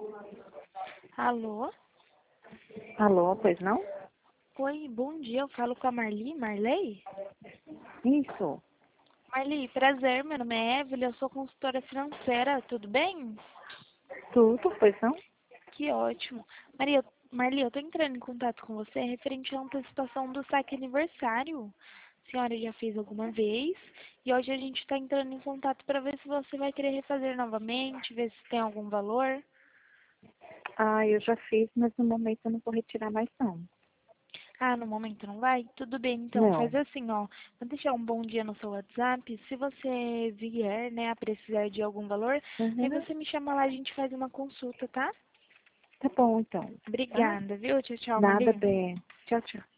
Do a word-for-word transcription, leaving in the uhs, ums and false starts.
Alô? Alô, pois não? Oi, bom dia. Eu falo com a Marli, Marley? Isso. Marli, prazer. Meu nome é Evelyn, eu sou consultora financeira. Tudo bem? Tudo, pois não? Que ótimo. Maria, Marli, eu tô entrando em contato com você referente à antecipação do saque aniversário. A senhora já fez alguma vez e hoje a gente está entrando em contato para ver se você vai querer refazer novamente, ver se tem algum valor. Ah, eu já fiz, mas no momento eu não vou retirar mais não. Ah, no momento não vai? Tudo bem, então. Não. Faz assim, ó. Vou deixar um bom dia no seu WhatsApp. Se você vier, né, a precisar de algum valor, aí Uhum. você me chama lá, a gente faz uma consulta, tá? Tá bom então. Tá? Obrigada, viu? Tchau, tchau, Nada Maria. bem. Tchau, tchau.